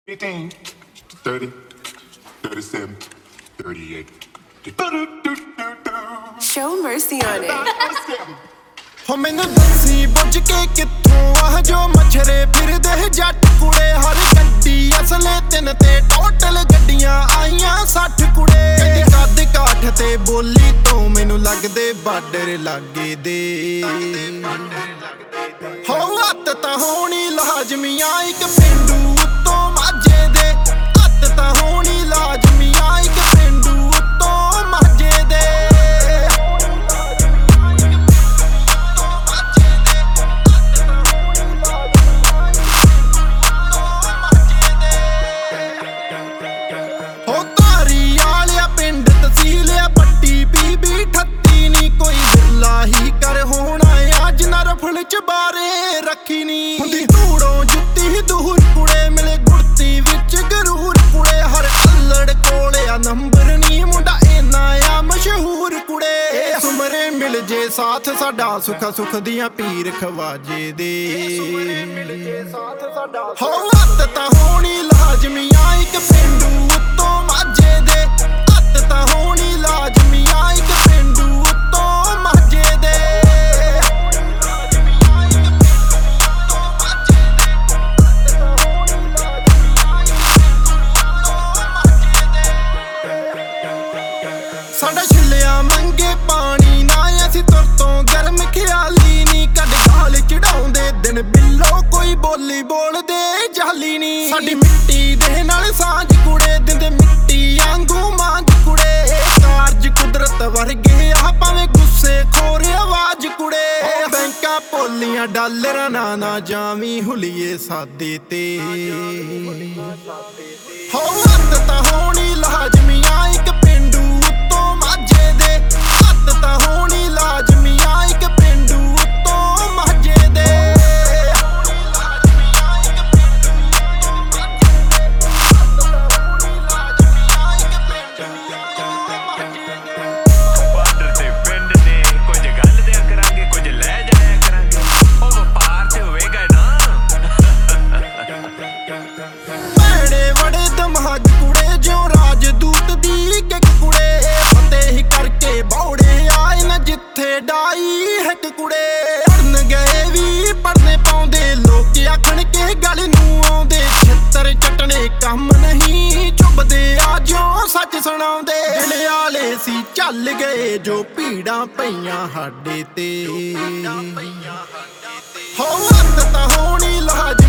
18, 30, 37, 38. Show mercy on it. ਹੋ ਮੈਨੂੰ ਦੱਸੀ ਪੁੱਛ ਕੇ ਕਿੱਥੋਂ ਆ ਜੋ ਮਛਰੇ ਫਿਰਦੇ ਜੱਟ ਕੁੜੇ ਹਰ ਗੱਡੀ ਅਸਲੇ ਤਿੰਨ ਤੇ ਟੋਟਲ ਗੱਡੀਆਂ ਆਈਆਂ 60 ਕੁੜੇ ਕਦੀ ਕੱਦ ਕਾਠ ਤੇ ਬੋਲੀ ਤੋਂ ਮੈਨੂੰ ਲੱਗਦੇ ਬਾਰਡਰ ਲਾਗੇ ਦੇ ਹੋ ਹੱਥ ਤਾਂ ਹੋਣੀ ਲਾਜ਼ਮੀਆਂ ਇੱਕ ਪਿੰਡੂ ਉੱਤੋਂ ਮਾਝੇ ਦੇ ਹੱਥ ਤਾਂ ਹੋਣੀ ਲਾਜ਼ਮੀਆਂ ਇੱਕ ਪਿੰਡੂ ਉੱਤੋਂ ਮਾਝੇ ਦੇ ਬਾਰੇ ਰੱਖੀ ਨੀ ਹੁੰਦੀ ਧੂੜੋਂ ਜੁੱਤੀ ਦੂਰ ਕੁੜੇ ਮਿਲੇ ਗੁੜਤੀ ਵਿੱਚ ਗਰੂਰ ਕੁੜੇ ਹਰ ਅਲੜ ਕੋਲੇ ਆ ਨੰਬਰ ਨੀ ਮੁੰਡਾ ਇੰਨਾ ਆ ਮਸ਼ਹੂਰ ਕੁੜੇ ਸੁਮਰੇ ਮਿਲ ਜੇ ਸਾਥ ਸਾਡਾ ਸੁੱਖਾ ਸੁੱਖ ਦੀਆਂ ਪੀਰ ਖਵਾਜੇ ਦੇ ਹੋ ਹੱਥ ਤਾਂ ਹੋਣੀ ਲਾਜ਼ਮੀਆਂ ਇੱਕ ਪਿੰਡੂ ਉੱਤੋਂ ਮਾਝੇ ਦੇ ਹੱਥ ਤਾਂ ਹੋਣੀ ਲਾਜ਼ਮੀਆਂ ਇੱਕ ਪਿੰਡੂ ਉੱਤੋਂ ਮਾਝੇ ਦੇ ਸਾਡਾ ਛਿੱਲਿਆ ਮੰਗੇ ਪਾਣੀ ਨਾ ਅਸੀਂ ਤੁਰ ਤੋਂ ਗਰਮ ਖਿਆਲੀ ਨੀ ਕੱਢ ਗਾਲ ਚੜਾਉਂਦੇ ਦਿਨ ਬਿੱਲੋ ਕੋਈ ਬੋਲੀ ਬੋਲਦੇ ਜਾਲੀ ਨੀ ਸਾਡੀ ਮਿੱਟੀ ਦੇ ਨਾਲ ਸਾਂਝ ਕੁੜੇ ਦਿੰਦੇ ਮਿੱਟੀ ਆਂਗੂ ਮਾਂਝ ਕੁੜੇ ਕਾਰਜ ਕੁਦਰਤ ਵਰਗੇ ਆ ਭਾਵੇਂ ਗੁੱਸੇ ਖੋਰੇ ਆਵਾਜ਼ ਕੁੜੇ ਬੈਂਕਾਂ ਪੋਲੀਆਂ ਡਾਲਰਾਂ ਨਾ ਜਾਵੀਂ ਹੁਲੀਏ ਸਾਦੇ ਤੇ ਹੋ ਹੱਥ ਤਾਂ ਹੋਣੀ ਲਾਜ਼ਮੀਆਂ ਇੱਕ ਪਿੰਡੂ ਉੱਤੋਂ ਮਾਝੇ ਦੇ ਹੱਥ ਤਾਂ ਹੋਣੀ ਲਾਜ਼ਮੀਆਂ ਇੱਕ ਪਿੰਡੂ ਉੱਤੋਂ ਮਾਝੇ ਦੇ ਬਾਰਡਰ ਤੇ ਪਿੰਡ ਨੇ ਕੁਝ ਗੱਲ ਦਿਆ ਕਰਾਂਗੇ ਕੁਝ ਲੈ ਜਾਇਆ ਕਰਾਂਗੇ ਉਹ ਵਪਾਰ ਤੇ ਹੋਵੇਗਾ ਨਾ ਭੈੜੇ ਵੜੇ ਦਿਮਾਗ ਕੁੜੇ ਜਿਉਂ ਰਾਜਦੂਤ ਦੀ ਕਿੱਕ ਕੁੜੇ ਫਤਿਹ ਹੀ ਕਰਕੇ ਬੌੜੇ ਆਏ ਨਾ ਜਿੱਥੇ ਡਾਈ ਹਿੱਕ ਕੁੜੇ ਪੜਨ ਗਏ ਵੀ ਪੜਨੇ ਪਾਉਂਦੇ ਲੋਕ ਆਖਣ ਕੇ ਗੱਲ ਨੂੰ ਆਉਂਦੇ ਛਿੱਤਰ ਚਟਣੇ ਕੰਮ ਨਹੀਂ ਚੁੱਭਦੇ ਆ ਜਿਉਂ ਸੱਚ ਸੁਣਾਉਂਦੇ ਦਿਲ ਵਾਲੇ ਸੀ ਚੱਲ ਗਏ ਜੋ ਭੀੜਾਂ ਪਈਆਂ ਸਾਡੇ ਤੇ ਹੋ ਹੱਥ ਤਾਂ ਹੋਣੀ ਲਾਜ਼ਮੀ